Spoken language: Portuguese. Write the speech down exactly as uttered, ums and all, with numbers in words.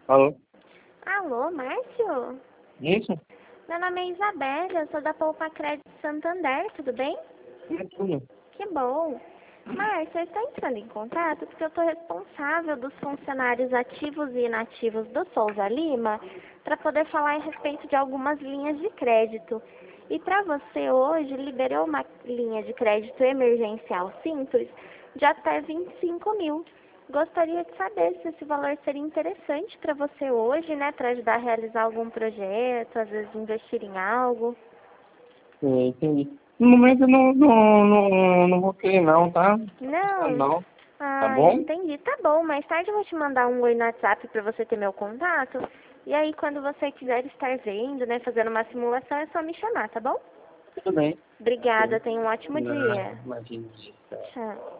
Alô? Alô, Márcio? Isso? Meu nome é Isabela, eu sou da Poupa Crédito Santander, tudo bem? É tudo. Que bom. Márcio, eu estou entrando em contato porque eu estou responsável dos funcionários ativos e inativos do Souza Lima para poder falar a respeito de algumas linhas de crédito. E para você hoje, liberou uma linha de crédito emergencial simples de até vinte e cinco mil. Gostaria de saber se esse valor seria interessante para você hoje, né, para ajudar a realizar algum projeto, às vezes investir em algo. É, entendi. No momento eu não, não, não, não vou querer não, tá? Não? Não. Tá Ah, bom? entendi. Tá bom, mais tarde eu vou te mandar um oi no WhatsApp para você ter meu contato. E aí, quando você quiser estar vendo, né, fazendo uma simulação, é só me chamar, tá bom? Tudo bem. Obrigada, tenha um ótimo Não, dia. imagina. Tchau.